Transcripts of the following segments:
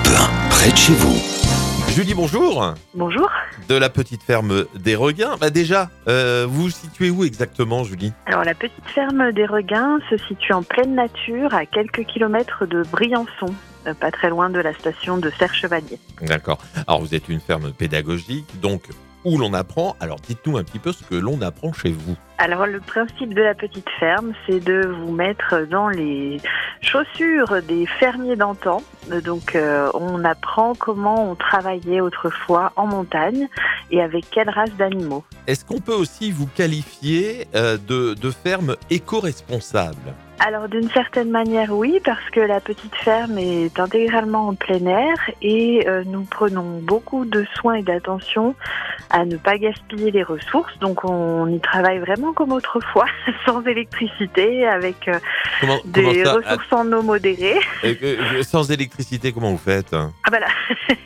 Alpe 1, près de chez vous. Julie, bonjour. Bonjour. De la petite ferme des Regains. Déjà, vous vous situez où exactement, Julie ? Alors la petite ferme des Regains se situe en pleine nature à quelques kilomètres de Briançon, pas très loin de la station de Serre-Chevalier. D'accord. Alors vous êtes une ferme pédagogique, donc où l'on apprend. Alors dites-nous un petit peu ce que l'on apprend chez vous. Alors le principe de la petite ferme, c'est de vous mettre dans les chaussures des fermiers d'antan. Donc on apprend comment on travaillait autrefois en montagne et avec quelle race d'animaux. Est-ce qu'on peut aussi vous qualifier de ferme éco-responsable ? Alors d'une certaine manière oui, parce que la petite ferme est intégralement en plein air et nous prenons beaucoup de soins et d'attention à ne pas gaspiller les ressources. Donc on y travaille vraiment comme autrefois, sans électricité, avec des ressources en eau modérées. Sans électricité, comment vous faites ? Ah bah là,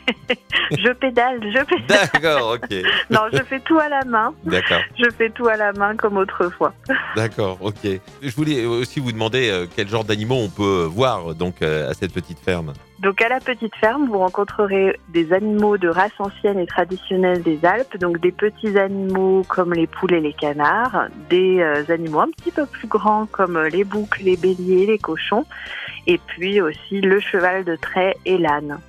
je pédale. D'accord, ok. Non, je fais tout à la main. D'accord. Je fais tout à la main comme autrefois. D'accord, ok. Je voulais aussi vous demander quel genre d'animaux on peut voir donc à cette petite ferme. Donc à la petite ferme, vous rencontrerez des animaux de race ancienne et traditionnelle des Alpes, donc des petits animaux comme les poules et les canards, des animaux un petit peu plus grands comme les boucs, les béliers, les cochons, et puis aussi le cheval de trait et l'âne.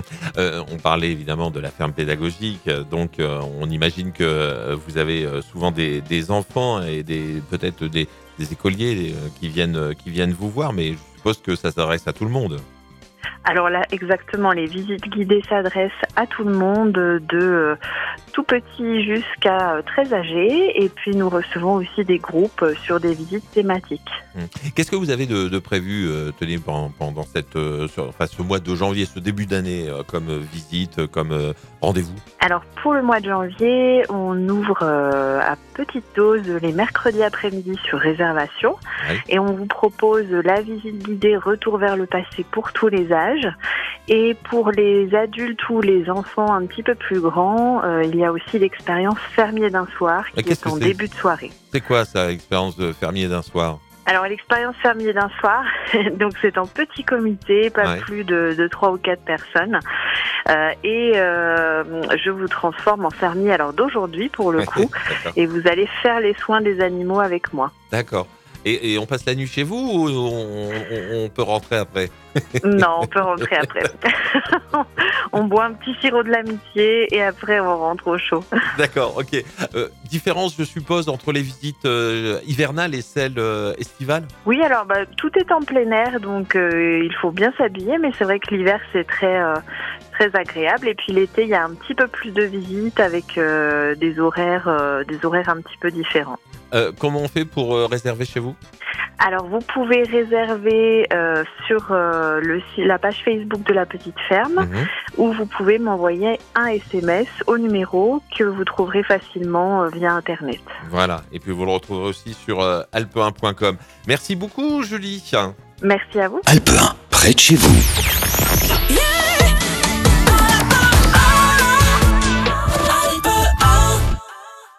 On parlait évidemment de la ferme pédagogique, donc on imagine que vous avez souvent des enfants et peut-être des écoliers qui viennent vous voir, mais je suppose que ça s'adresse à tout le monde. Alors là, exactement, les visites guidées s'adressent à tout le monde, de tout petit jusqu'à très âgé. Et puis nous recevons aussi des groupes sur des visites thématiques. Qu'est-ce que vous avez de prévu pendant ce mois de janvier, ce début d'année, comme visite, comme rendez-vous ? Alors pour le mois de janvier, on ouvre à petite dose les mercredis après-midi sur réservation. Oui. Et on vous propose la visite guidée Retour vers le passé pour tous les âges. Et pour les adultes ou les enfants un petit peu plus grands, il y a aussi l'expérience fermier d'un soir qui est en début de soirée. C'est quoi ça, l'expérience de fermier d'un soir ? Alors l'expérience fermier d'un soir, donc c'est en petit comité, pas plus de 3 ou 4 personnes. Je vous transforme en fermier alors d'aujourd'hui pour le coup, et vous allez faire les soins des animaux avec moi. D'accord. Et on passe la nuit chez vous ou on peut rentrer après ? Non, on peut rentrer après. On boit un petit sirop de l'amitié et après on rentre au chaud. D'accord, ok. Différence, je suppose, entre les visites hivernales et celles estivales ? Oui, alors tout est en plein air, donc il faut bien s'habiller, mais c'est vrai que l'hiver c'est très agréable. Et puis l'été, il y a un petit peu plus de visites avec des horaires un petit peu différents. Comment on fait pour réserver chez vous ? Alors, vous pouvez réserver sur la page Facebook de la petite ferme, ou vous pouvez m'envoyer un SMS au numéro que vous trouverez facilement via Internet. Voilà, et puis vous le retrouverez aussi sur alpe1.com. Merci beaucoup, Julie. Merci à vous. Alpe 1, près de chez vous.